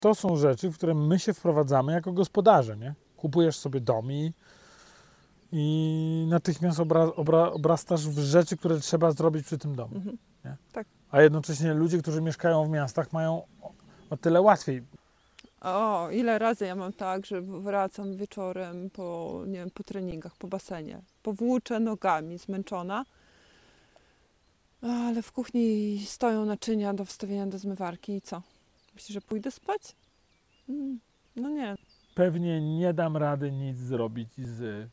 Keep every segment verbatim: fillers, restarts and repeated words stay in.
to są rzeczy, w które my się wprowadzamy jako gospodarze, nie? Kupujesz sobie dom i, i natychmiast obra, obra, obrastasz w rzeczy, które trzeba zrobić przy tym domu. Mhm. Nie? Tak. A jednocześnie ludzie, którzy mieszkają w miastach, mają o, o tyle łatwiej. O, ile razy ja mam tak, że wracam wieczorem po, nie wiem, po treningach, po basenie. Powłóczę nogami, zmęczona. Ale w kuchni stoją naczynia do wstawienia do zmywarki i co? Myślisz, że pójdę spać? Mm, no nie. Pewnie nie dam rady nic zrobić z, mm,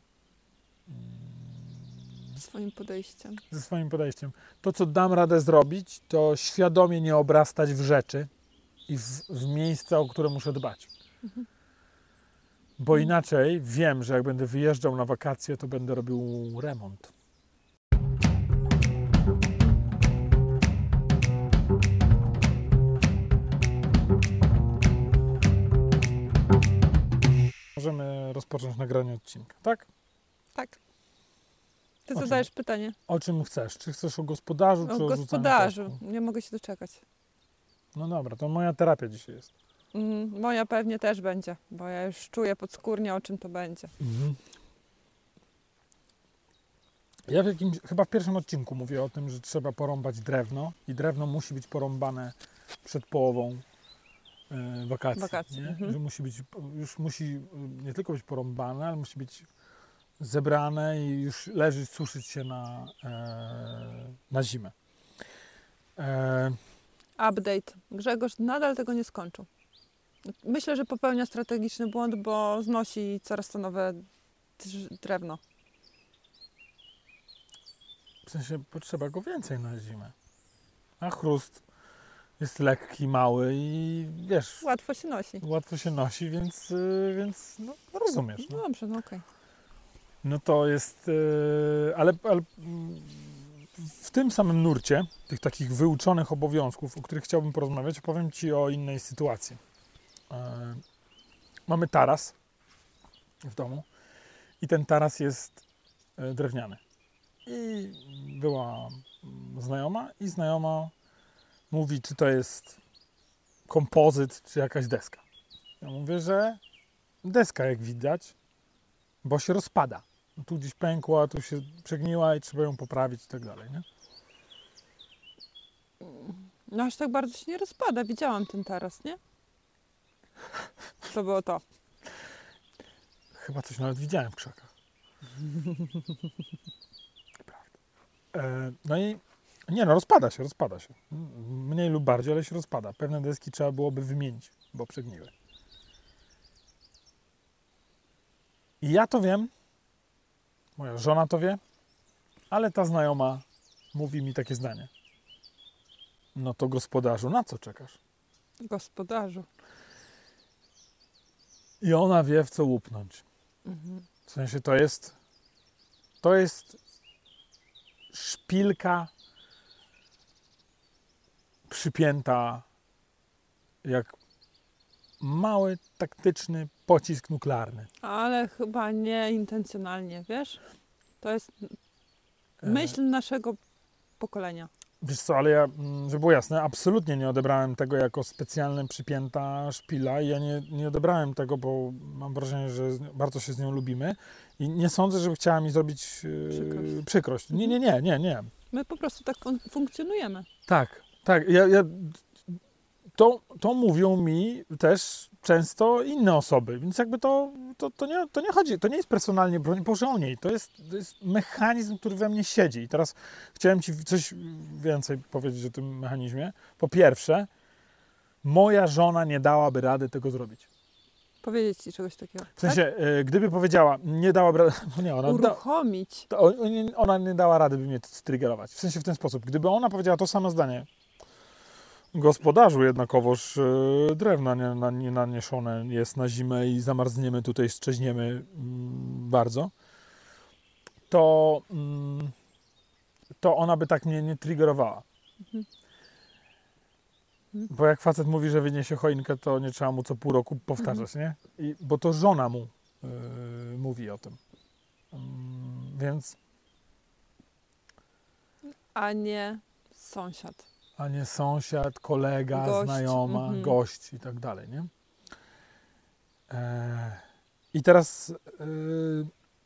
Swoim podejściem. ze swoim podejściem. To, co dam radę zrobić, to świadomie nie obrastać w rzeczy i w, w miejsca, o które muszę dbać. Mhm. Bo inaczej wiem, że jak będę wyjeżdżał na wakacje, to będę robił remont. Możemy rozpocząć nagranie odcinka, tak? Tak. Ty O czym? zadajesz pytanie. O czym chcesz? Czy chcesz o gospodarzu, czy O o rzucaniu gospodarzu. kostką? Nie mogę się doczekać. No dobra, to moja terapia dzisiaj jest. Mm, moja pewnie też będzie, bo ja już czuję podskórnie, o czym to będzie. Mhm. Ja w jakimś, chyba w pierwszym odcinku mówię o tym, że trzeba porąbać drewno i drewno musi być porąbane przed połową e, wakacji. Wakacji, Nie? mhm. Że musi być, już musi e, nie tylko być porąbane, ale musi być zebrane i już leżeć, suszyć się na, e, na zimę. E, Update. Grzegorz nadal tego nie skończył. Myślę, że popełnia strategiczny błąd, bo znosi coraz to nowe drz- drewno. w sensie potrzeba go więcej na zimę. A chrust jest lekki, mały i wiesz, Łatwo się nosi. łatwo się nosi, więc, y, więc no, no rozumiesz. No No. dobrze, no okej. No to jest, yy, ale, ale mm, w tym samym nurcie tych takich wyuczonych obowiązków, o których chciałbym porozmawiać, opowiem Ci o innej sytuacji. Yy, mamy taras w domu i ten taras jest yy, drewniany. I była mm, znajoma i znajoma mówi, czy to jest kompozyt, czy jakaś deska. Ja mówię, że deska, jak widać, bo się rozpada. Tu gdzieś pękła, tu się przegniła i trzeba ją poprawić i tak dalej, nie? No aż tak bardzo się nie rozpada. Widziałam ten taras, nie? To było to. Chyba coś nawet widziałem w krzakach. Prawda. E, no i nie no, rozpada się, rozpada się. Mniej lub bardziej, ale się rozpada. Pewne deski trzeba byłoby wymienić, bo przegniły. I ja to wiem, moja żona to wie, ale ta znajoma mówi mi takie zdanie. No to gospodarzu, na co czekasz? Gospodarzu. I ona wie, w co łupnąć. Mhm. W sensie to jest, to jest szpilka przypięta jak mały, taktyczny pocisk nuklearny. Ale chyba nie intencjonalnie, wiesz? To jest E, myśl naszego pokolenia. Wiesz co, ale ja, mm, żeby było jasne, absolutnie nie odebrałem tego jako specjalnie przypięta szpila i ja nie, nie odebrałem tego, bo mam wrażenie, że z- bardzo się z nią lubimy i nie sądzę, żeby chciała mi zrobić e, Przykrość. przykrość. Nie, nie, nie, nie, nie. My po prostu tak fun- funkcjonujemy. Tak, tak. Ja, ja, to, to mówią mi też często inne osoby, więc jakby to, to, to, nie, to nie chodzi, to nie jest personalnie, broń Boże, o niej. To jest, to jest mechanizm, który we mnie siedzi. I teraz chciałem Ci coś więcej powiedzieć o tym mechanizmie. Po pierwsze, moja żona nie dałaby rady tego zrobić. Powiedzieć ci czegoś takiego. W sensie, y, gdyby powiedziała, nie dałaby rady, no nie, tak? ona, da, Uruchomić. to o- nie- ona nie dała rady, by mnie striggerować. W sensie w ten sposób. Gdyby ona powiedziała to samo zdanie, gospodarzu jednakowoż y, drewna nie, na, nie naniesione jest na zimę i zamarzniemy tutaj, szczeźniemy mm, bardzo, to, mm, to ona by tak mnie nie triggerowała. Mhm. Bo jak facet mówi, że wyniesie choinkę, to nie trzeba mu co pół roku powtarzać, nie? I, bo to żona mu y, mówi o tym. Mm, więc, A nie sąsiad. a nie sąsiad, kolega, Gość, znajoma, mhm. gość i tak dalej, nie? E, I teraz y,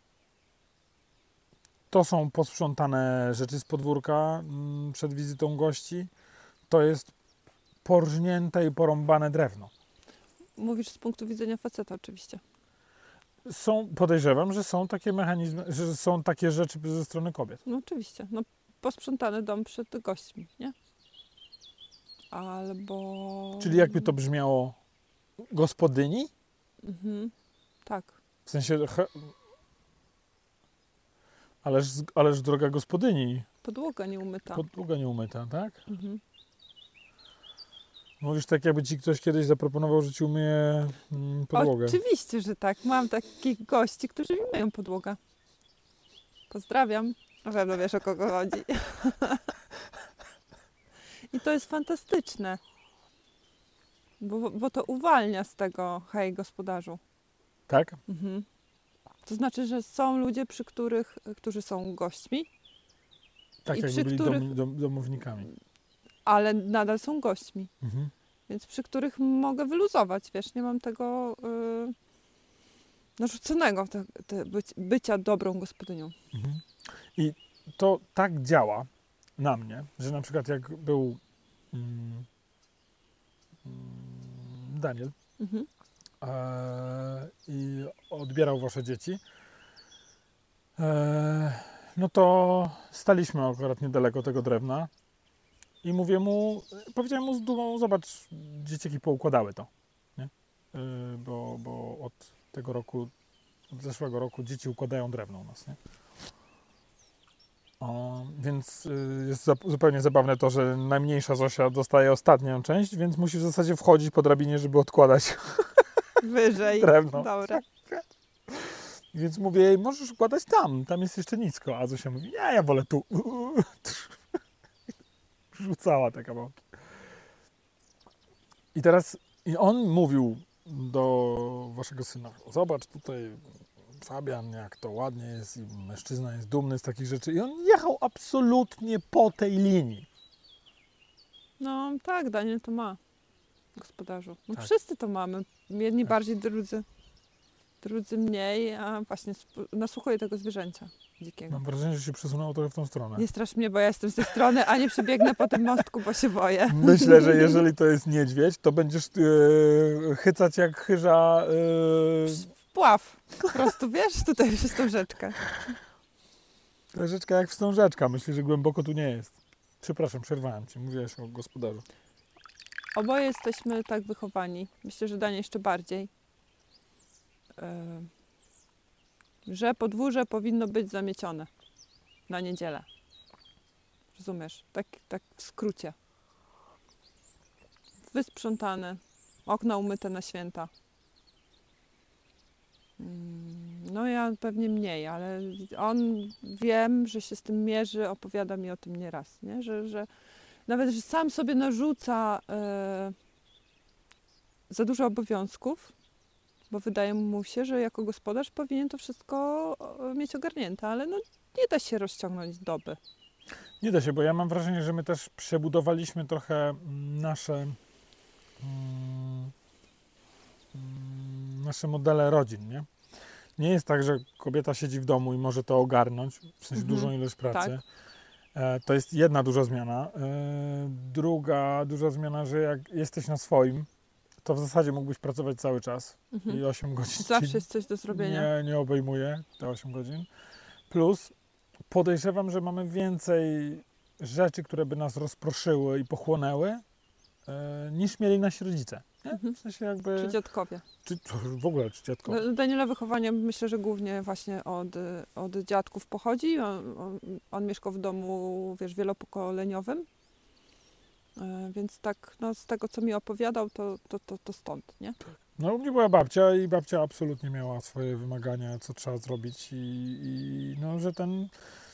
to są posprzątane rzeczy z podwórka mm, przed wizytą gości. To jest porżnięte i porąbane drewno. Mówisz z punktu widzenia faceta oczywiście. Są, podejrzewam, że są takie mechanizmy, że są takie rzeczy ze strony kobiet. No oczywiście. No, posprzątany dom przed gośćmi, nie? Albo... Czyli jakby to brzmiało gospodyni? Mhm. Tak. W sensie, he, ależ, ależ droga gospodyni, Podłoga nieumyta. podłoga nieumyta, tak? Mhm. Mówisz tak, jakby ci ktoś kiedyś zaproponował, że ci umyje mm, podłogę. Oczywiście, że tak. Mam takich gości, którzy mi myją podłogę. Pozdrawiam. Na pewno wiesz, o kogo chodzi. I to jest fantastyczne. Bo, bo to uwalnia z tego, hej, gospodarzu. Tak? Mhm. To znaczy, że są ludzie, przy których, którzy są gośćmi, Tak, I jakby przy byli których- dom, dom, domownikami. ale nadal są gośćmi. Mhm. Więc przy których mogę wyluzować, wiesz, nie mam tego yy, narzuconego, te, te być, bycia dobrą gospodynią. Mhm. I to tak działa na mnie, że na przykład jak był mm, mm, Daniel Mhm. e, i odbierał wasze dzieci, e, no to staliśmy akurat niedaleko tego drewna i mówię mu, powiedziałem mu z dumą, zobacz, dzieciaki poukładały to, nie? E, bo, bo od tego roku, od zeszłego roku dzieci układają drewno u nas, nie? O, więc y, jest za, zupełnie zabawne to, że najmniejsza Zosia dostaje ostatnią część, więc musi w zasadzie wchodzić po drabinie, żeby odkładać Wyżej. drewno. Dobra. Więc mówię jej, możesz układać tam, tam jest jeszcze nisko. A Zosia mówi, ja, ja wolę tu. Rzucała te kawałki. I teraz i on mówił do waszego syna, zobacz tutaj Fabian, jak to ładnie jest i mężczyzna jest dumny z takich rzeczy. I on jechał absolutnie po tej linii. No tak, Daniel to ma, gospodarzu. No Tak. wszyscy to mamy. Jedni Tak. bardziej, drudzy, drudzy mniej, a właśnie sp- nasłuchuję tego zwierzęcia dzikiego. Mam wrażenie, że się przesunęło trochę w tą stronę. Nie strasz mnie, bo ja jestem z tej strony, a nie przebiegnę po tym mostku, bo się boję. Myślę, że jeżeli to jest niedźwiedź, to będziesz e, chycać jak chyża. E, Pław. Po prostu, wiesz, tutaj przez tą rzeczkę. rzeczka jak wstążeczka. Myślę, że głęboko tu nie jest. Przepraszam, przerwałem ci. Mówiłaś o gospodarzu. Oboje jesteśmy tak wychowani. Myślę, że Daniel jeszcze bardziej. Yy, że podwórze powinno być zamiecione na niedzielę. Rozumiesz? Tak, tak w skrócie. Wysprzątane. Okna umyte na święta. Mm, No ja pewnie mniej, ale on wiem, że się z tym mierzy, opowiada mi o tym nieraz, nie? Że, że nawet, że sam sobie narzuca e, za dużo obowiązków, bo wydaje mu się, że jako gospodarz powinien to wszystko e, mieć ogarnięte, ale no nie da się rozciągnąć doby. Nie da się, bo ja mam wrażenie, że my też przebudowaliśmy trochę mm, nasze mm, mm, nasze modele rodzin, nie? Nie jest tak, że kobieta siedzi w domu i może to ogarnąć, w sensie Mhm. dużą ilość pracy. Tak. E, to jest jedna duża zmiana. E, druga duża zmiana, że jak jesteś na swoim, to w zasadzie mógłbyś pracować cały czas Mhm. i osiem godzin Zawsze ci jest coś do zrobienia. nie, nie obejmuje te osiem godzin. Plus podejrzewam, że mamy więcej rzeczy, które by nas rozproszyły i pochłonęły, e, niż mieli nasi rodzice. Nie? Mhm. W sensie jakby... Czy dziadkowie. Czy, czy w ogóle, czy dziadko? No, Daniela wychowanie myślę, że głównie właśnie od, y, od dziadków pochodzi. On, on, on mieszkał w domu, wiesz, wielopokoleniowym. Y, Więc tak, no, z tego, co mi opowiadał, to, to, to, to stąd, nie? No u mnie była babcia i babcia absolutnie miała swoje wymagania, co trzeba zrobić i, i no, że ten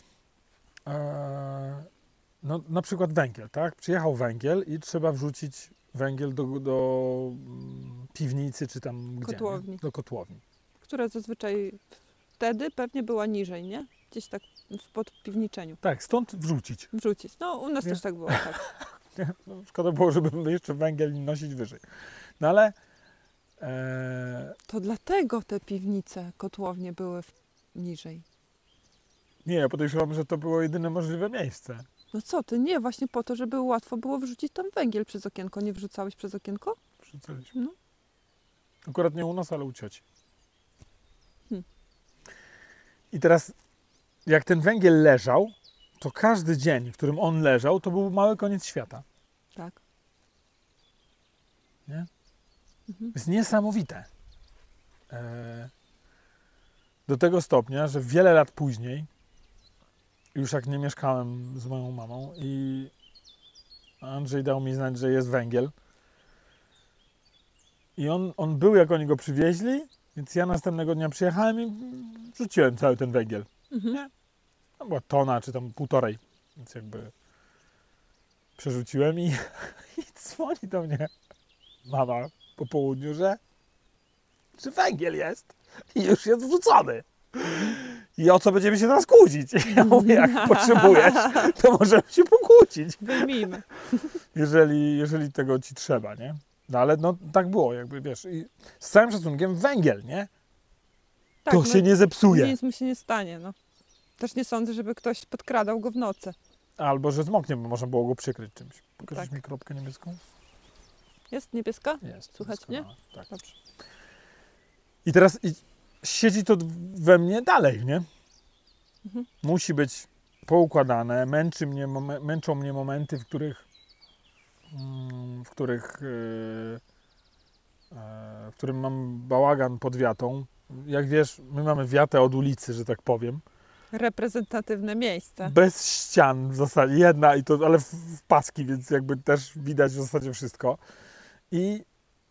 e, no na przykład węgiel, tak? Przyjechał węgiel i trzeba wrzucić węgiel do, do mm, piwnicy czy tam gdzie, Kotłowni. nie? Do kotłowni. Która zazwyczaj wtedy pewnie była niżej, nie? Gdzieś tak w podpiwniczeniu. Tak, stąd wrzucić. Wrzucić. No, u nas Nie? też tak było, tak. Nie? No, szkoda było, żeby jeszcze węgiel nosić wyżej. No ale E, To dlatego te piwnice, kotłownie były w, niżej. nie, ja podejrzewam, że to było jedyne możliwe miejsce. No co ty, nie, właśnie po to, żeby łatwo było wrzucić tam węgiel przez okienko. Nie wrzucałeś przez okienko? Wrzucaliśmy. No. Akurat nie u nas, ale u cioci. Hmm. I teraz, jak ten węgiel leżał, to każdy dzień, w którym on leżał, to był mały koniec świata. Tak. Nie? Mhm. To jest niesamowite. E, do tego stopnia, że wiele lat później, już jak nie mieszkałem z moją mamą i Andrzej dał mi znać, że jest węgiel. I on, on był, jak oni go przywieźli, więc ja następnego dnia przyjechałem i rzuciłem cały ten węgiel. Mhm. Nie? To była tona, czy tam półtorej. Więc jakby przerzuciłem i, i dzwoni do mnie mama po południu, że, że węgiel jest i już jest wrzucony. I o co będziemy się teraz kłócić? Ja mówię, jak potrzebujesz, to możemy się pokłócić, Wyjmijmy. jeżeli, jeżeli tego ci trzeba, nie? No ale no tak było, jakby wiesz, i z całym szacunkiem węgiel, nie? Tak, to no, się nie zepsuje. nic mu się nie stanie, no. Też nie sądzę, żeby ktoś podkradał go w nocy. Albo że zmoknie, bo można było go przykryć czymś. Pokażesz Tak. mi kropkę niebieską? Jest niebieska? Jest. Słychać mnie? doskonała, Tak. Dobrze. I teraz i siedzi to we mnie dalej, nie? Mhm. Musi być poukładane. Męczy mnie, mom- męczą mnie momenty, w których mm, w których yy, e, w którym mam bałagan pod wiatą. Jak wiesz, my mamy wiatę od ulicy, że tak powiem. Reprezentatywne miejsce. Bez ścian w zasadzie, jedna i to, ale w, w paski, więc jakby też widać w zasadzie wszystko. I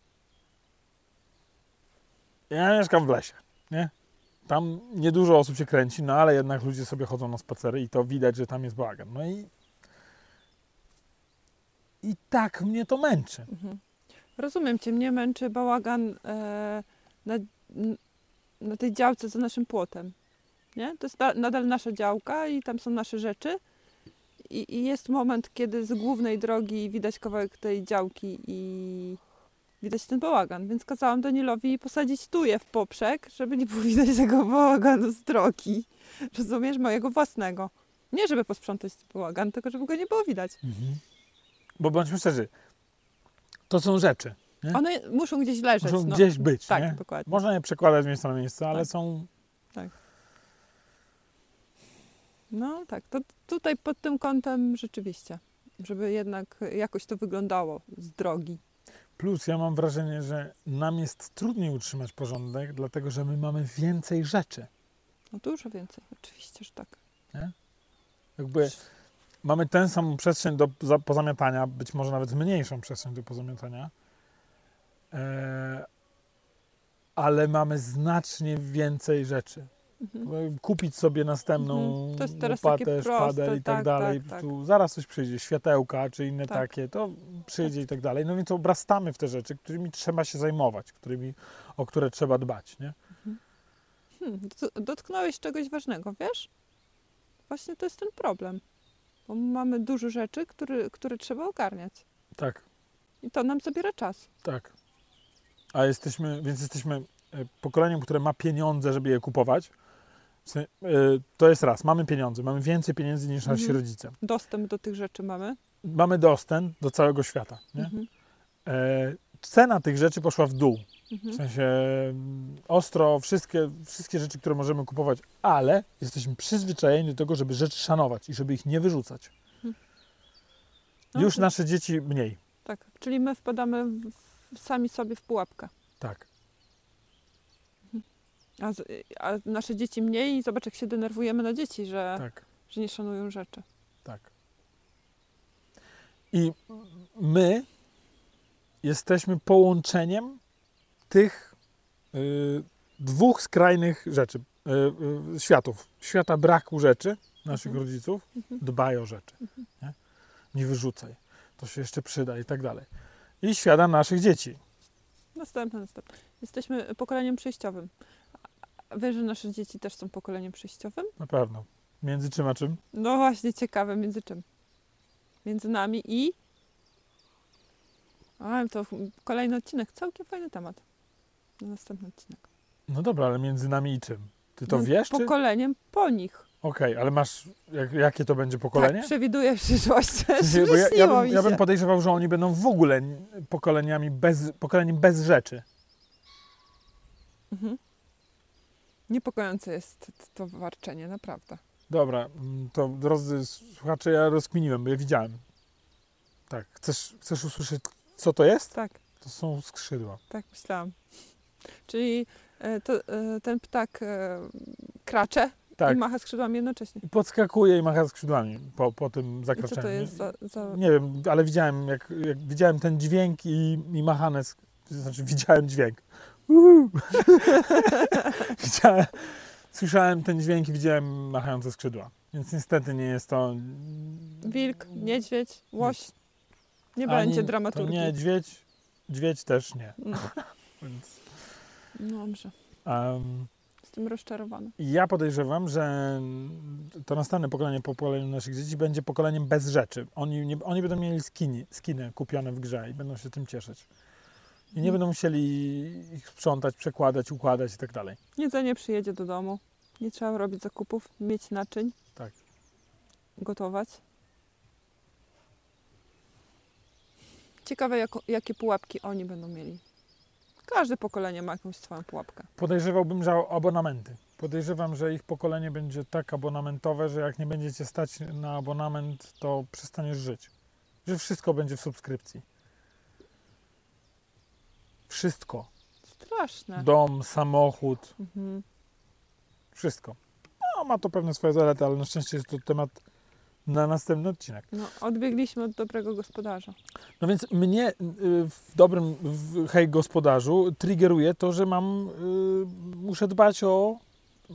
ja mieszkam w lesie, nie? Tam niedużo osób się kręci, no ale jednak ludzie sobie chodzą na spacery i to widać, że tam jest bałagan. No i i tak mnie to męczy. Mhm. Rozumiem cię, mnie męczy bałagan e, na, n- na tej działce za naszym płotem. Nie? To jest na, nadal nasza działka i tam są nasze rzeczy. I, I jest moment, kiedy z głównej drogi widać kawałek tej działki i widać ten bałagan. Więc kazałam Danielowi posadzić tuje w poprzek, żeby nie było widać tego bałaganu z drogi. Rozumiesz? Mojego własnego. Nie żeby posprzątać ten bałagan, tylko żeby go nie było widać. Mhm. Bo bądźmy szczerzy, to są rzeczy. Nie? One muszą gdzieś leżeć. Muszą no. gdzieś być, Tak, nie? dokładnie. Można je przekładać z miejsca na miejsce, ale Tak. są... No tak, to tutaj pod tym kątem rzeczywiście, żeby jednak jakoś to wyglądało z drogi. Plus ja mam wrażenie, że nam jest trudniej utrzymać porządek, dlatego że my mamy więcej rzeczy. No dużo więcej, oczywiście, że tak. Jakby mamy tę samą przestrzeń do za- pozamiatania, być może nawet mniejszą przestrzeń do pozamiatania, e, ale mamy znacznie więcej rzeczy. Mhm. Kupić sobie następną Mhm. To jest teraz takie łopatę, proste, szpader i tak, tak, dalej. tak, tak. Tu zaraz coś przyjdzie, światełka czy inne Tak. takie, to przyjdzie i tak dalej. No więc obrastamy w te rzeczy, którymi trzeba się zajmować, którymi, o które trzeba dbać, nie? Hmm, dot- dotknąłeś czegoś ważnego, wiesz? Właśnie to jest ten problem. Bo mamy dużo rzeczy, które, które trzeba ogarniać. Tak, I to nam zabiera czas. tak. A jesteśmy, więc jesteśmy e, pokoleniem, które ma pieniądze, żeby je kupować. W sensie, e, To jest raz, mamy pieniądze, mamy więcej pieniędzy niż nasi Mhm. rodzice. Dostęp do tych rzeczy mamy. Mamy dostęp do całego świata, nie? Mhm. E, cena tych rzeczy poszła w dół. W Mhm. sensie mm, ostro, wszystkie, wszystkie rzeczy, które możemy kupować, ale jesteśmy przyzwyczajeni do tego, żeby rzeczy szanować i żeby ich nie wyrzucać. No, Już to- nasze dzieci mniej. Tak, czyli my wpadamy w, w, sami sobie w pułapkę. Tak, A, z, a nasze dzieci mniej i zobacz, jak się denerwujemy na dzieci, że, tak, że nie szanują rzeczy. tak. I my jesteśmy połączeniem tych y, dwóch skrajnych rzeczy, y, y, światów. Świata braku rzeczy naszych Mhm. rodziców, Mhm. dbaj o rzeczy, nie? Nie wyrzucaj, to się jeszcze przyda i tak dalej. I świata naszych dzieci. Następne, następne. Jesteśmy pokoleniem przejściowym. A wiesz, że nasze dzieci też są pokoleniem przejściowym? Na pewno. Między czym a czym? No właśnie, ciekawe, między czym? Między nami i... A, to kolejny odcinek, całkiem fajny temat. na następny odcinek. No dobra, ale między nami i czym? Ty to No, wiesz, czy... Okej, Pokoleniem po nich. ale masz... Jak, jakie to będzie pokolenie? Tak, przewiduję przyszłość. W sensie, bo ja, ja, Śniło bym, mi ja bym się. podejrzewał, że oni będą w ogóle pokoleniami bez, pokoleniem bez rzeczy. Mhm. Niepokojące jest to warczenie, naprawdę. Dobra, mm, to drodzy słuchacze, ja rozkminiłem, bo ja widziałem. Tak, chcesz, chcesz usłyszeć, co to jest? Tak, To są skrzydła. tak myślałam. Czyli e, to, e, ten ptak e, kracze Tak, i macha skrzydłami jednocześnie. i podskakuje i macha skrzydłami po, po tym I co zakraczeniu. to jest za... za... Nie wiem, ale widziałem, jak, jak widziałem ten dźwięk i, i machane, sk- to znaczy widziałem dźwięk. Uhu. widziałem, słyszałem ten dźwięk i widziałem machające skrzydła. Więc niestety nie jest to... Wilk, niedźwiedź, łoś. Nie Ani- będzie To dramaturgii. nie, dźwiedź, dźwiedź też nie. Mm. Więc, No dobrze, um, jestem rozczarowana. ja podejrzewam, że to następne pokolenie po pokoleniu naszych dzieci będzie pokoleniem bez rzeczy. Oni, nie, oni będą mieli skiny, skiny kupione w grze i będą się tym cieszyć. I nie Mhm. będą musieli ich sprzątać, przekładać, układać i tak dalej. Jedzenie przyjedzie do domu. Nie trzeba robić zakupów, mieć naczyń. Tak. Gotować. Ciekawe, jako, jakie pułapki oni będą mieli. Każde pokolenie ma jakąś swoją pułapkę. Podejrzewałbym, że abonamenty. Podejrzewam, że ich pokolenie będzie tak abonamentowe, że jak nie będziecie stać na abonament, to przestaniesz żyć. Że wszystko będzie w subskrypcji. Wszystko. Straszne. Dom, samochód, Mhm. wszystko. No, ma to pewne swoje zalety, ale na szczęście jest to temat na następny odcinek. No, odbiegliśmy od dobrego gospodarza. No więc mnie y, w dobrym w hej gospodarzu triggeruje to, że mam, y, muszę dbać o y,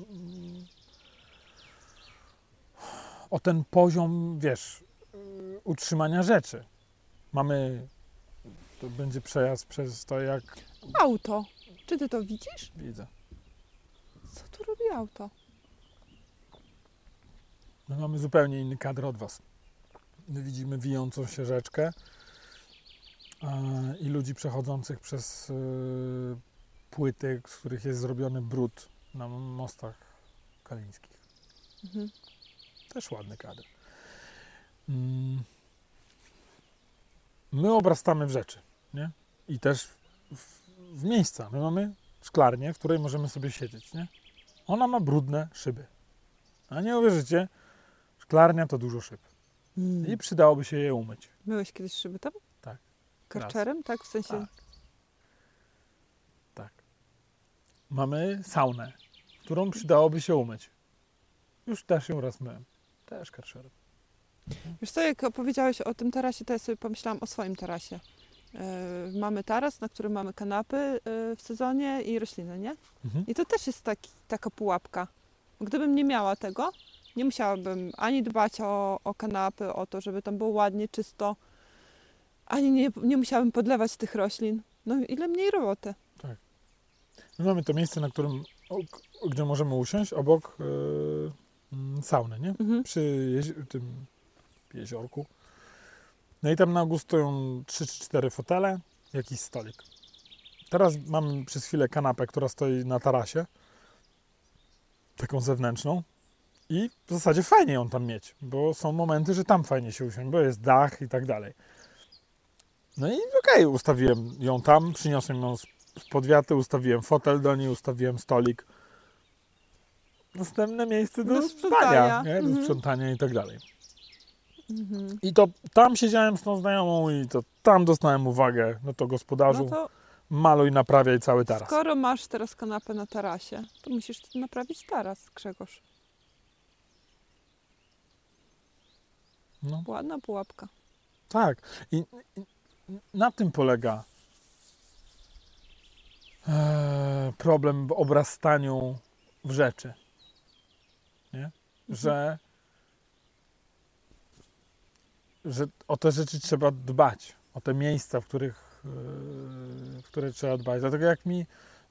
o ten poziom, wiesz, y, utrzymania rzeczy. Mamy, to będzie przejazd przez to, jak Auto. Czy ty to widzisz? widzę. Co tu robi auto? My mamy zupełnie inny kadr od was. My widzimy wijącą się rzeczkę a, i ludzi przechodzących przez y, płyty, z których jest zrobiony brud na mostach kalińskich. Mhm. Też ładny kadr. Mm. My obrastamy w rzeczy, nie? I też w, w miejsca. My mamy szklarnię, w której możemy sobie siedzieć, nie? Ona ma brudne szyby. A nie uwierzycie, szklarnia to dużo szyb. Mm. I przydałoby się je umyć. Myłeś kiedyś szyby tam? Tak. Karczerem? Tak, w sensie... Tak. Tak. Mamy saunę, którą przydałoby się umyć. Już też ją raz myłem. Też karszerem. Wiesz co, jak opowiedziałeś o tym tarasie, to ja sobie pomyślałam o swoim tarasie. Yy, mamy taras, na którym mamy kanapy yy, w sezonie i rośliny, nie? Mhm. I to też jest taki, taka pułapka. Gdybym nie miała tego, nie musiałabym ani dbać o, o kanapy, o to, żeby tam było ładnie, czysto, ani nie, nie musiałabym podlewać tych roślin. No ile mniej roboty. My mamy to miejsce, na którym, o, gdzie możemy usiąść, obok yy, mm, sauny, nie? Mhm. Przy jezi- tym jeziorku. No i tam na ogół stoją trzy czy cztery fotele, jakiś stolik. Teraz mamy przez chwilę kanapę, która stoi na tarasie, taką zewnętrzną i w zasadzie fajnie ją tam mieć, bo są momenty, że tam fajnie się usiąść, bo jest dach i tak dalej. No i okej, ustawiłem ją tam, przyniosłem ją z z podwiaty, ustawiłem fotel do niej, ustawiłem stolik. Następne miejsce do, Do spania, sprzątania. nie? Do Mhm. sprzątania i tak dalej. Mhm. I to tam siedziałem z tą znajomą i to tam dostałem uwagę. No to gospodarzu, No to maluj, naprawiaj cały taras. skoro masz teraz kanapę na tarasie, to musisz naprawić taras, Grzegorz. No, Ładna pułapka. tak. I, i na tym polega e, problem w obrastaniu w rzeczy. Nie? Że, że o te rzeczy trzeba dbać. O te miejsca, w których e, w które trzeba dbać. Dlatego jak mi e,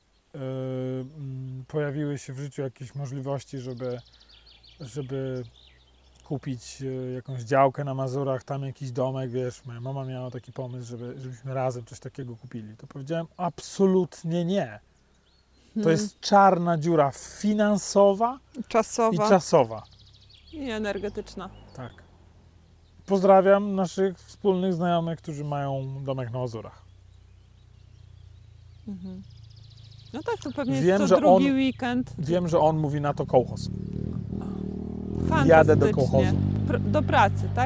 m, pojawiły się w życiu jakieś możliwości, żeby, żeby kupić e, jakąś działkę na Mazurach, tam jakiś domek, wiesz, moja mama miała taki pomysł, żeby, żebyśmy razem coś takiego kupili. To powiedziałem absolutnie nie. To jest czarna dziura finansowa Czasowa i czasowa. i energetyczna. Tak. Pozdrawiam naszych wspólnych znajomych, którzy mają domek na Mazurach. Mhm. No tak, to pewnie Wiem, jest co że drugi on- weekend. Wiem, że on mówi na to kołchoz. Fantastycznie. Jadę do kołchozu. Pr- do pracy, tak?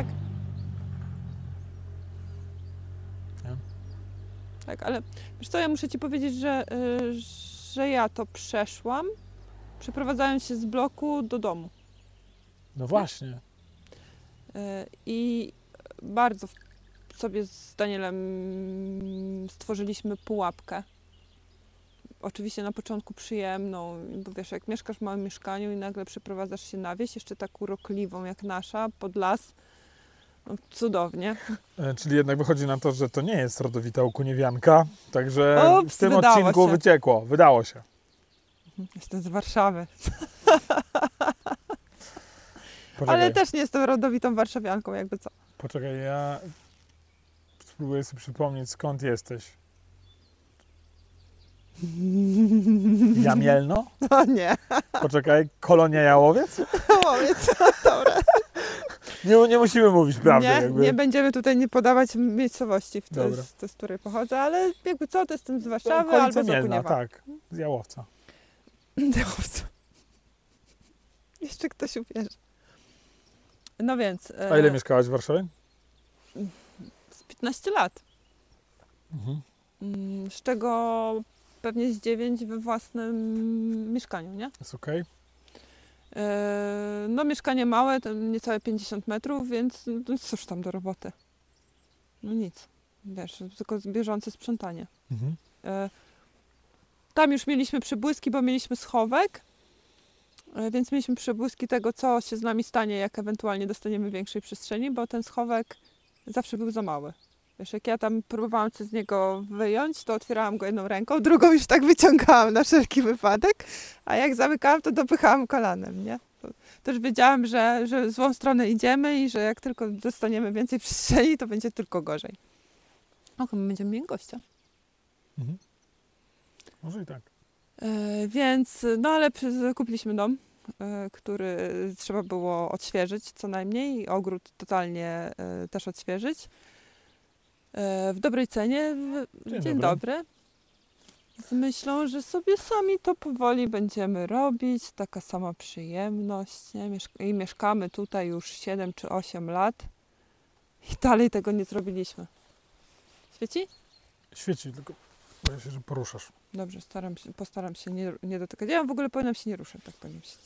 Nie? Tak, ale wiesz co, ja muszę Ci powiedzieć, że, y, że ja to przeszłam, przeprowadzając się z bloku do domu. No właśnie. Y, I bardzo w- sobie z Danielem stworzyliśmy pułapkę. Oczywiście na początku przyjemną, bo wiesz, jak mieszkasz w małym mieszkaniu i nagle przeprowadzasz się na wieś, jeszcze tak urokliwą jak nasza, pod las, no, cudownie. E, Czyli jednak wychodzi na to, że to nie jest rodowita ukuniewianka, także Ups, w tym wydało odcinku się. wyciekło, wydało się. Jestem z Warszawy, Poczekaj, ale też nie jestem rodowitą warszawianką, jakby co. poczekaj, ja spróbuję sobie przypomnieć, skąd jesteś. Jamielno? No nie, Poczekaj, Kolonia Jałowiec? powiedz, dobra. Nie, nie musimy mówić prawdy. Nie, jakby. nie będziemy tutaj nie podawać miejscowości, w Dobra. z, z której pochodzę, ale jakby co, to jestem z Warszawy Okolice albo z Mielna, Okuniewa. tak, z Jałowca. Jałowca. Jeszcze ktoś uwierzy. No więc, e, A ile mieszkałaś w Warszawie? z piętnaście lat, Mhm. mm, z czego pewnie z dziewięć we własnym mieszkaniu, nie? Jest okej. E, No mieszkanie małe, to niecałe pięćdziesiąt metrów, więc no, cóż tam do roboty? No nic, wiesz, tylko bieżące sprzątanie. Mhm. E, Tam już mieliśmy przebłyski, bo mieliśmy schowek, e, więc mieliśmy przebłyski tego, co się z nami stanie, jak ewentualnie dostaniemy większej przestrzeni, bo ten schowek zawsze był za mały. Wiesz, jak ja tam próbowałam coś z niego wyjąć, to otwierałam go jedną ręką, drugą już tak wyciągałam na wszelki wypadek, a jak zamykałam, to dopychałam kolanem, nie? To też wiedziałam, że, że w złą stronę idziemy i że jak tylko dostaniemy więcej przestrzeni, to będzie tylko gorzej. O, chyba będziemy mieli gościa. Mhm. Może i tak. E, więc, no ale przy- kupiliśmy dom, e, który trzeba było odświeżyć co najmniej, i ogród totalnie e, też odświeżyć. E, w dobrej cenie. W, Dzień dzień dobry. dobry. Z myślą, że sobie sami to powoli będziemy robić, taka sama przyjemność. Nie? Mieszk- I mieszkamy tutaj już siedem czy osiem lat i dalej tego nie zrobiliśmy. Świeci? Świeci, tylko boję się, że poruszasz. Dobrze, staram się, postaram się nie, nie dotykać. Ja w ogóle powinnam się nie ruszać, tak powiem się.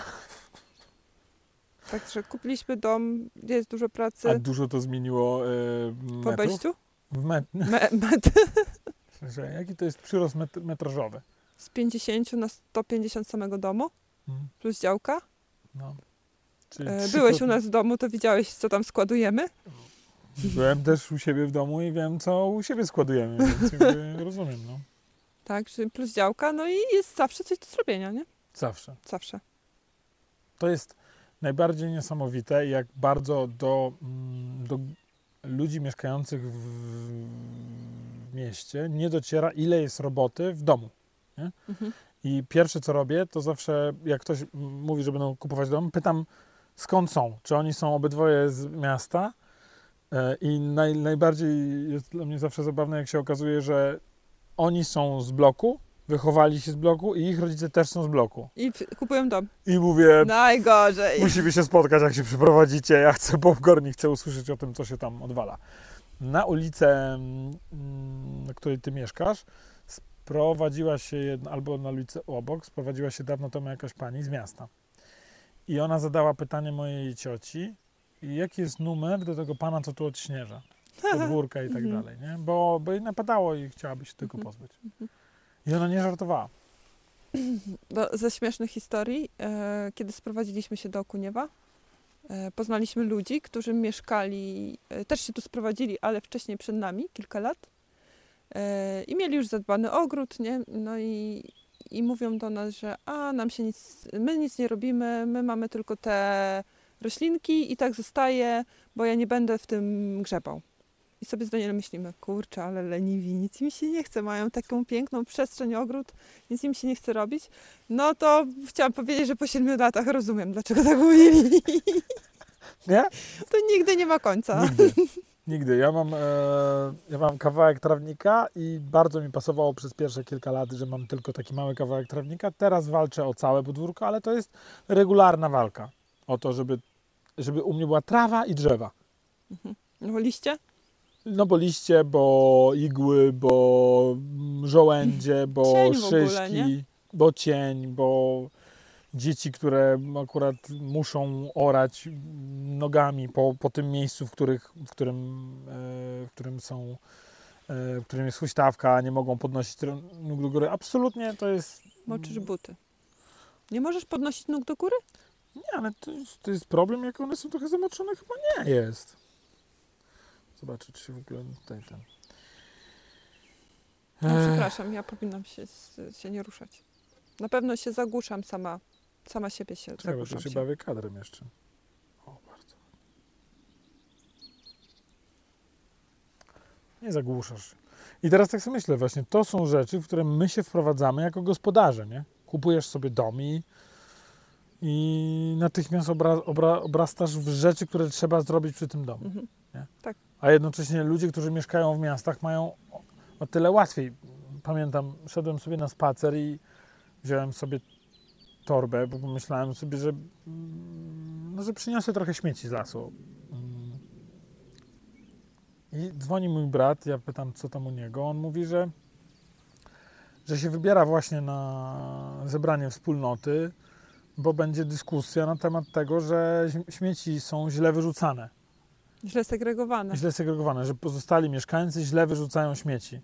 Także kupiliśmy dom, jest dużo pracy A dużo to zmieniło e, po metrów? wejściu. W met... Me, met, Że Jaki to jest przyrost metr metrażowy? z pięćdziesięciu na sto pięćdziesiąt samego domu, Mhm. plus działka. No. Czyli E, trzy Byłeś to- u nas w domu, to widziałeś, co tam składujemy? Byłem też u siebie w domu i wiem, co u siebie składujemy, więc jakby rozumiem, no. Tak, czyli plus działka, no i jest zawsze coś do zrobienia, nie? Zawsze. Zawsze. To jest najbardziej niesamowite, jak bardzo do, mm, do ludzi mieszkających w, w mieście nie dociera, ile jest roboty w domu. Nie? Mhm. I pierwsze, co robię, to zawsze, jak ktoś m, mówi, że będą kupować dom, pytam, skąd są. Czy oni są obydwoje z miasta? E, I naj, najbardziej jest dla mnie zawsze zabawne, jak się okazuje, że oni są z bloku, wychowali się z bloku i ich rodzice też są z bloku. I w- kupują dom. I mówię, Najgorzej. musimy się spotkać, jak się przeprowadzicie. Ja chcę popcorn i chcę usłyszeć o tym, co się tam odwala. Na ulicę, mm, na której ty mieszkasz, sprowadziła się jedna, albo na ulicę obok, sprowadziła się dawno temu jakaś pani z miasta. I ona zadała pytanie mojej cioci, jaki jest numer do tego pana, co tu odśnieża. Podwórka i tak Mhm. dalej, nie? Bo, bo jej napadało i chciałaby się tego Mhm. pozbyć. I ona nie żartowała. Do, ze śmiesznych historii, e, kiedy sprowadziliśmy się do Okuniewa, e, poznaliśmy ludzi, którzy mieszkali, e, też się tu sprowadzili, ale wcześniej przed nami, kilka lat. E, I mieli już zadbany ogród, nie? No i, i mówią do nas, że a, nam się nic, my nic nie robimy, my mamy tylko te roślinki i tak zostaje, bo ja nie będę w tym grzebał. i sobie z Danielem myślimy, kurczę, ale leniwi, nic im się nie chce, mają taką piękną przestrzeń, ogród, nic im się nie chce robić, no to chciałam powiedzieć, że po siedmiu latach rozumiem, dlaczego tak mówili. Nie? To nigdy nie ma końca. Nigdy. Nigdy. Ja mam, e, ja mam kawałek trawnika i bardzo mi pasowało przez pierwsze kilka lat, że mam tylko taki mały kawałek trawnika. Teraz walczę o całe podwórko, ale to jest regularna walka o to, żeby, żeby u mnie była trawa i drzewa. Mhm. No liście? No bo liście, bo igły, bo żołędzie, bo Cień w ogóle, nie? szyszki, bo cień, bo dzieci, które akurat muszą orać nogami po, po tym miejscu, w, których, w, którym, e, w którym są, e, w którym jest huśtawka, nie mogą podnosić nóg do góry. Absolutnie to jest... Moczysz buty. Nie możesz podnosić nóg do góry? Nie, ale to jest, to jest problem, jak one są trochę zamoczone, chyba nie jest. Zobaczę, czy się w ogóle tutaj ten... No, Ech. przepraszam, ja powinnam się, się nie ruszać. Na pewno się zagłuszam sama. Sama siebie się Czekaj, bo zagłuszam. to się Się. bawię kadrem jeszcze. O, bardzo. Nie zagłuszasz. I teraz tak sobie myślę właśnie, to są rzeczy, w które my się wprowadzamy jako gospodarze, nie? Kupujesz sobie dom i, i natychmiast obra, obra, obrastasz w rzeczy, które trzeba zrobić przy tym domu. Mhm. Nie? Tak. A jednocześnie ludzie, którzy mieszkają w miastach, mają o, o tyle łatwiej. Pamiętam, szedłem sobie na spacer i wziąłem sobie torbę, bo pomyślałem sobie, że, no, że przyniosę trochę śmieci z lasu. I dzwoni mój brat, ja pytam, co tam u niego. On mówi, że, że się wybiera właśnie na zebranie wspólnoty, bo będzie dyskusja na temat tego, że śmieci są źle wyrzucane. Źle segregowane. Źle segregowane, że pozostali mieszkańcy źle wyrzucają śmieci.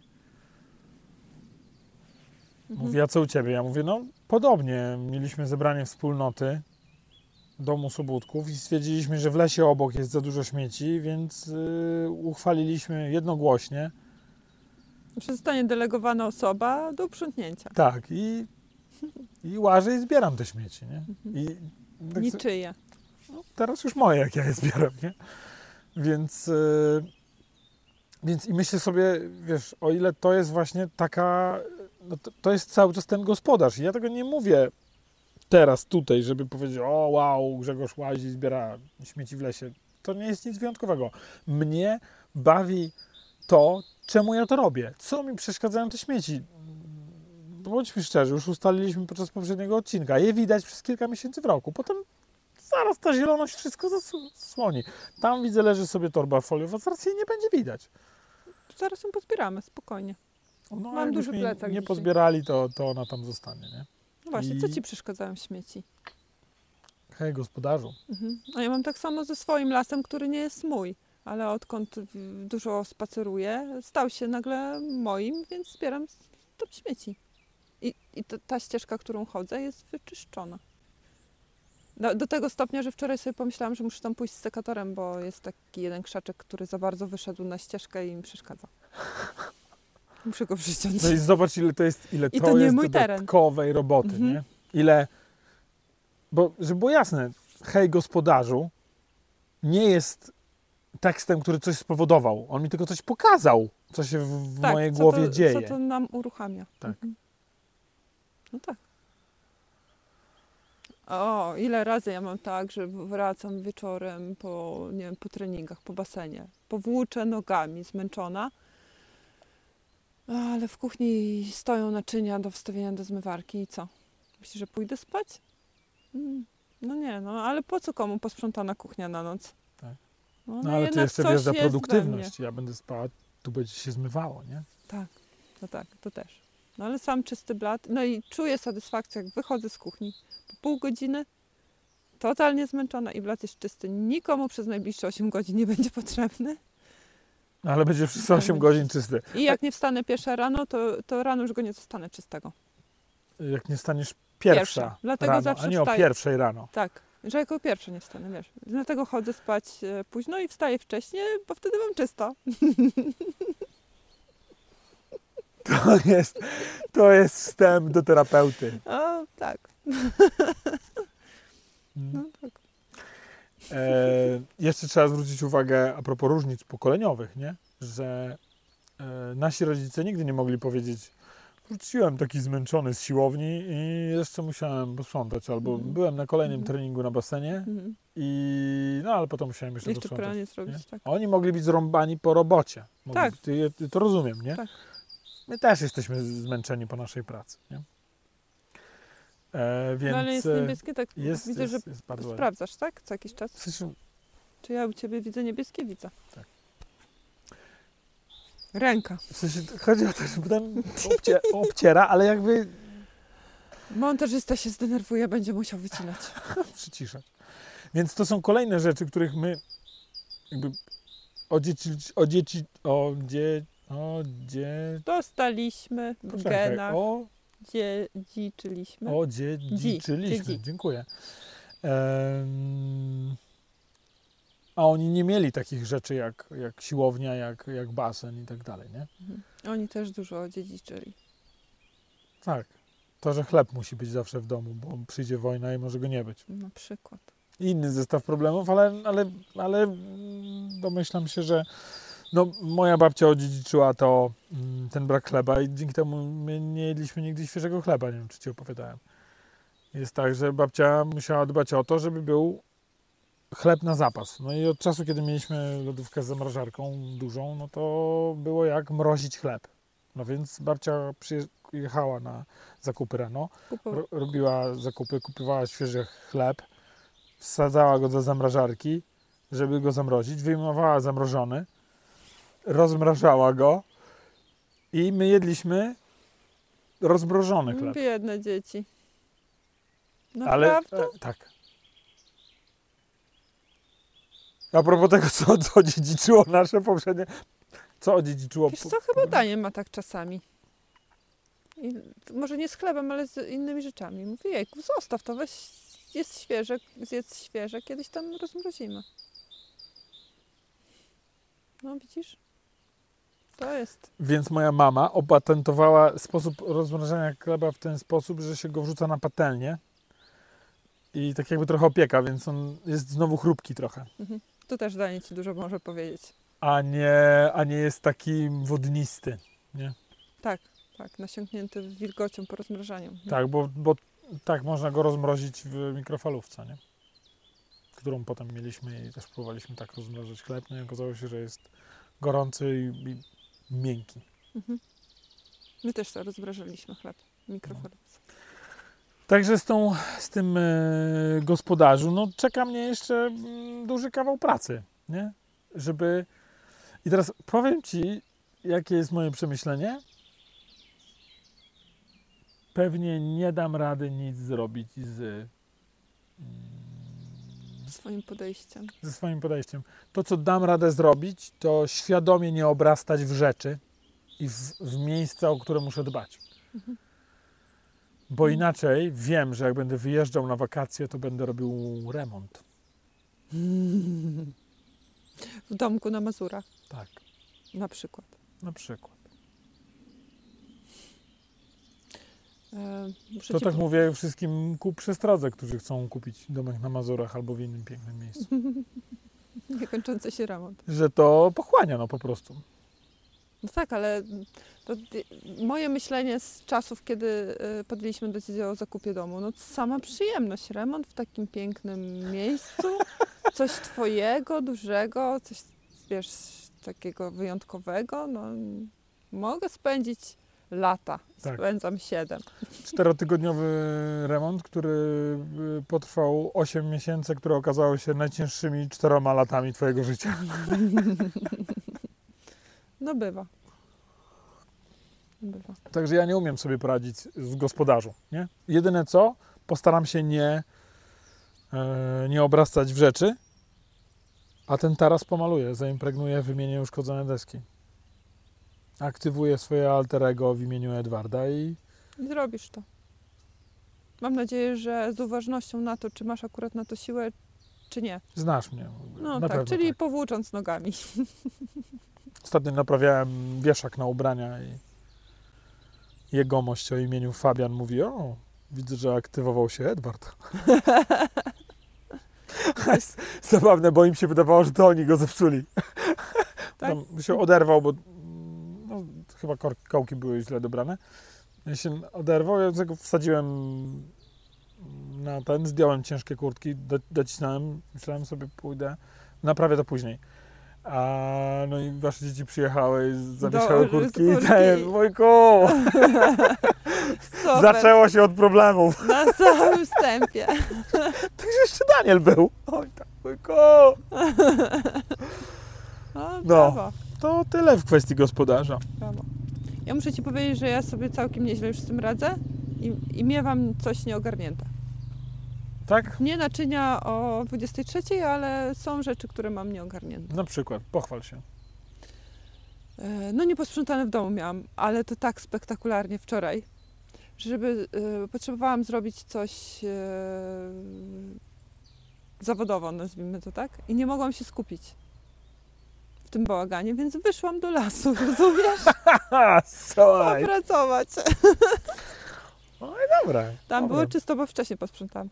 Mhm. Mówi, a co u ciebie? Ja mówię, no podobnie. Mieliśmy zebranie wspólnoty domu Sobótków i stwierdziliśmy, że w lesie obok jest za dużo śmieci, więc yy, uchwaliliśmy jednogłośnie. Że zostanie delegowana osoba do uprzątnięcia. Tak, i, i łażę i zbieram te śmieci, nie? I tak se- Niczyje. no, teraz już moje, jak ja je zbieram, nie? Więc, yy, więc i myślę sobie, wiesz, o ile to jest właśnie taka, no to, to jest cały czas ten gospodarz. I ja tego nie mówię teraz tutaj, żeby powiedzieć, o wow, Grzegorz łazi, zbiera śmieci w lesie. To nie jest nic wyjątkowego. Mnie bawi to, czemu ja to robię. Co mi przeszkadzają te śmieci? Bądźmy szczerzy, już ustaliliśmy podczas poprzedniego odcinka. Je widać przez kilka miesięcy w roku. Potem zaraz ta zieloność wszystko zasłoni. Tam widzę, leży sobie torba foliowa, zaraz jej nie będzie widać. Zaraz ją pozbieramy, spokojnie. No, Mam jakbyśmy duży jej plecak nie dzisiaj. pozbierali, to, to ona tam zostanie, nie? No właśnie, I- co ci przeszkadzają śmieci? Hej, gospodarzu. Mhm. A ja mam tak samo ze swoim lasem, który nie jest mój, ale odkąd w- dużo spaceruję, stał się nagle moim, więc zbieram s- tam śmieci. I, i to, ta ścieżka, którą chodzę, jest wyczyszczona. Do, do tego stopnia, że wczoraj sobie pomyślałam, że muszę tam pójść z sekatorem, bo jest taki jeden krzaczek, który za bardzo wyszedł na ścieżkę i mi przeszkadza. Muszę go przyciąć. No i zobacz, ile to jest, ile I to, to nie jest mój teren. dodatkowej roboty, Mhm. nie? Ile, bo żeby było jasne, hej gospodarzu nie jest tekstem, który coś spowodował. On mi tylko coś pokazał, co się w, w Tak, mojej co głowie to, dzieje. Co to nam uruchamia. Tak. Mhm. No tak. O, ile razy ja mam tak, że wracam wieczorem po, nie wiem, po treningach, po basenie. Powłóczę nogami, zmęczona. Ale w kuchni stoją naczynia do wstawienia do zmywarki i co? Myślisz, że pójdę spać? Mm, no nie, no ale po co komu posprzątana kuchnia na noc? Tak. No, No ale to jednak jeszcze coś wjeżdża jest we mnie. produktywność. Ja będę spała, tu będzie się zmywało, nie? Tak, no tak, to też. No ale sam czysty blat. No i czuję satysfakcję, jak wychodzę z kuchni po pół godziny, totalnie zmęczona i blat jest czysty. Nikomu przez najbliższe osiem godzin nie będzie potrzebny. No, ale będzie przez Tak, osiem będzie godzin czysty. I jak nie wstanę pierwsza rano, to, to rano już go nie zostanę czystego. Jak nie staniesz pierwsza, Pierwsza. Dlatego rano, zawsze a nie o wstaję. pierwszej rano. Tak, że jako pierwsza nie wstanę, wiesz. Dlatego chodzę spać e, późno i wstaję wcześniej, bo wtedy mam czysto. To jest, to jest wstęp do terapeuty. O, tak. No, tak. E, jeszcze trzeba zwrócić uwagę a propos różnic pokoleniowych, nie? że e, nasi rodzice nigdy nie mogli powiedzieć: wróciłem taki zmęczony z siłowni i jeszcze musiałem posprzątać, albo Mhm. byłem na kolejnym Mhm. treningu na basenie Mhm. i no ale potem musiałem jeszcze Jeszcze posprzątać. pranie zrobić, Nie? tak. Oni mogli być zrąbani po robocie. Mogli Tak. być, ty- ty- to rozumiem, nie? Tak. My też jesteśmy zmęczeni po naszej pracy, nie? E, więc No ale jest e, niebieskie, tak jest, widzę, jest, że jest bardzo ładnie. sprawdzasz, tak? Co jakiś czas? W sensie, Czy ja u ciebie widzę niebieskie? Widzę. Tak. Ręka. w sensie chodzi o to, że ten obcie, obciera, ale jakby Montażysta się zdenerwuje, będzie musiał wycinać. przyciszać. Więc to są kolejne rzeczy, których my jakby odzieci, odzieci, odzie, odzie, Dostaliśmy w poczekaj, genach, o, dziedziczyliśmy. odziedziczyliśmy. Dziedzi. Dziękuję. Em, a oni nie mieli takich rzeczy jak, jak siłownia, jak, jak basen i tak dalej, nie? Mhm. Oni też dużo odziedziczyli. Tak. To, że chleb musi być zawsze w domu, bo przyjdzie wojna i może go nie być. Na przykład. Inny zestaw problemów, ale, ale, ale mm, domyślam się, że no, moja babcia odziedziczyła to, mm, ten brak chleba i dzięki temu my nie jedliśmy nigdy świeżego chleba, nie wiem, czy ci opowiadałem. Jest tak, że babcia musiała dbać o to, żeby był chleb na zapas. No i od czasu, kiedy mieliśmy lodówkę z zamrażarką dużą, no to było jak mrozić chleb. No więc babcia przyjechała na zakupy rano, Kupo... ro- robiła zakupy, kupowała świeży chleb, wsadzała go do zamrażarki, żeby go zamrozić, wyjmowała zamrożony, rozmrażała go i my jedliśmy rozmrożony chleb. Biedne dzieci. Ale Naprawdę? e, tak. A propos tego, co, co dziedziczyło nasze poprzednie... Co odziedziczyło... Wiesz po- co, chyba po- Daniel ma tak czasami. I, może nie z chlebem, ale z innymi rzeczami. Mówi, jejku, zostaw to, weź, jest świeże, zjedz świeże, kiedyś tam rozmrozimy. No widzisz? To jest. Więc moja mama opatentowała sposób rozmrażania chleba w ten sposób, że się go wrzuca na patelnię i tak jakby trochę opieka, więc on jest znowu chrupki trochę, Mhm. Tu też Daniel ci dużo może powiedzieć. a nie, a nie jest taki wodnisty. Tak, tak, nasiąknięty wilgocią po rozmrażaniu. Tak, bo, bo tak można go rozmrozić w mikrofalówce, nie? Którą potem mieliśmy i też próbowaliśmy tak rozmrażać chleb, no i okazało się, że jest gorący i, i miękki. Mhm. My też to rozmrażaliśmy chleb w mikrofalówce. Także z, tą, z tym e, gospodarzu, no czeka mnie jeszcze mm, duży kawał pracy, nie? Żeby... I teraz powiem Ci, jakie jest moje przemyślenie. Pewnie nie dam rady nic zrobić z, mm, Swoim podejściem. ze swoim podejściem. To, co dam radę zrobić, to świadomie nie obrastać w rzeczy i w, w miejsca, o które muszę dbać. Mhm. Bo inaczej wiem, że jak będę wyjeżdżał na wakacje, to będę robił remont. W domku na Mazurach Tak, na przykład. na przykład. E, muszę To ci tak po- mówię wszystkim ku przestrodze, którzy chcą kupić domek na Mazurach albo w innym pięknym miejscu. Niekończący się remont. Że to pochłania, no po prostu. No tak, ale to y, moje myślenie z czasów, kiedy y, podjęliśmy decyzję o zakupie domu, no sama przyjemność, remont w takim pięknym miejscu, coś twojego, dużego, coś, wiesz, takiego wyjątkowego, no mogę spędzić lata, Tak. spędzam siedem. Czterotygodniowy remont, który y, potrwał osiem miesięcy, które okazały się najcięższymi czteroma latami twojego życia. No bywa. Bywa. Także ja nie umiem sobie poradzić z gospodarzu, nie? Jedyne co, postaram się nie, e, nie obrastać w rzeczy, a ten taras pomaluję, zaimpregnuję, wymienię uszkodzone deski. Aktywuję swoje alter ego w imieniu Edwarda i I zrobisz to. Mam nadzieję, że z uważnością na to, czy masz akurat na to siłę, czy nie. znasz mnie. No Na tak, pewno czyli tak. powłócząc nogami. Ostatnio naprawiałem wieszak na ubrania i jegomość o imieniu Fabian mówi: o, widzę, że aktywował się Edward. Zabawne, bo im się wydawało, że to oni go zepsuli. Tak? Tam się oderwał, bo no, chyba korki, kołki były źle dobrane. Ja się oderwał, ja tego wsadziłem na ten, zdjąłem ciężkie kurtki, do, docisnąłem, myślałem sobie, pójdę, naprawię to później. A no i wasze dzieci przyjechały i zawieszały Do- kurtki kurtki. i tak, Wojku, Super. zaczęło się od problemów. Na samym wstępie. Także jeszcze Daniel był. Oj tak, Wojku. No, No. brawo, To tyle w kwestii gospodarza. brawo. Ja muszę Ci powiedzieć, że ja sobie całkiem nieźle już z tym radzę i, i miewam coś nieogarnięte. Tak? Nie naczynia o dwudziestej trzeciej, ale są rzeczy, które mam nieogarnięte. Na przykład, pochwal się. E, No nieposprzątane w domu miałam, ale to tak spektakularnie wczoraj, żeby e, potrzebowałam zrobić coś e, zawodowo, nazwijmy to tak, i nie mogłam się skupić w tym bałaganie, więc wyszłam do lasu, rozumiesz? Ha, słuchaj. Opracować. No i dobra. Tam dobra. było czysto, bo wcześniej posprzątałam.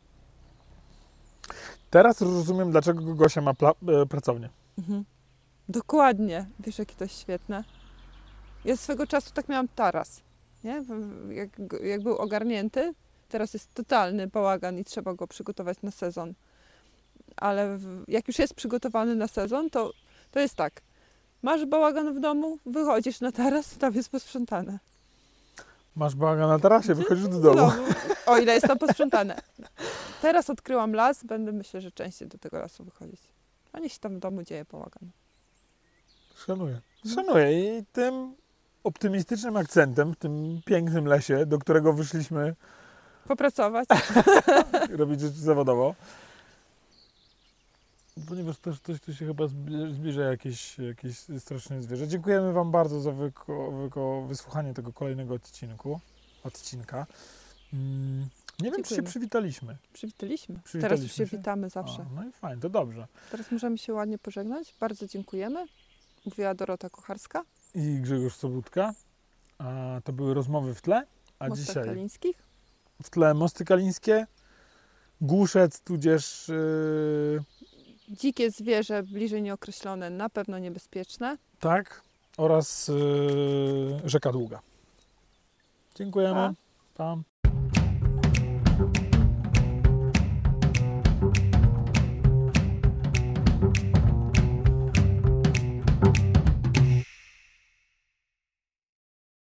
Teraz rozumiem, dlaczego Gosia ma pla- e, pracownię. Mhm. Dokładnie. Wiesz, jakie to jest świetne? Ja swego czasu tak miałam taras, nie? W- Jak, go- jak był ogarnięty, teraz jest totalny bałagan i trzeba go przygotować na sezon. Ale w, jak już jest przygotowany na sezon, to, to jest tak. Masz bałagan w domu, wychodzisz na taras, tam jest posprzątane. Masz bałagan na tarasie, wychodzisz do W domu. O ile jest tam posprzątane. Teraz odkryłam las, będę myślę, że częściej do tego lasu wychodzić. A niech się tam w domu dzieje bałagan. Szanuję. Szanuję i tym optymistycznym akcentem w tym pięknym lesie, do którego wyszliśmy Popracować. robić rzeczy zawodowo. Ponieważ też coś tu się chyba zbli- zbliża jakieś, jakieś straszne zwierzę. Dziękujemy Wam bardzo za wyko, wyko, wysłuchanie tego kolejnego odcinku. odcinka. Mm, nie wiem, czy się Dziękujemy. przywitaliśmy. Przywitaliśmy. Teraz Przywitaliśmy już się, się? witamy zawsze. A, no i fajnie, to dobrze. Teraz możemy się ładnie pożegnać. Bardzo dziękujemy. Mówiła Dorota Kocharska. I Grzegorz Sobudka. A to były rozmowy w tle. A Mostek dzisiaj Kalińskich. w tle Mosty Kalińskie, Głuszec, tudzież yy, Dzikie zwierzę bliżej nieokreślone, na pewno niebezpieczne. tak, oraz yy, Rzeka Długa. Dziękujemy. Pa. Pa.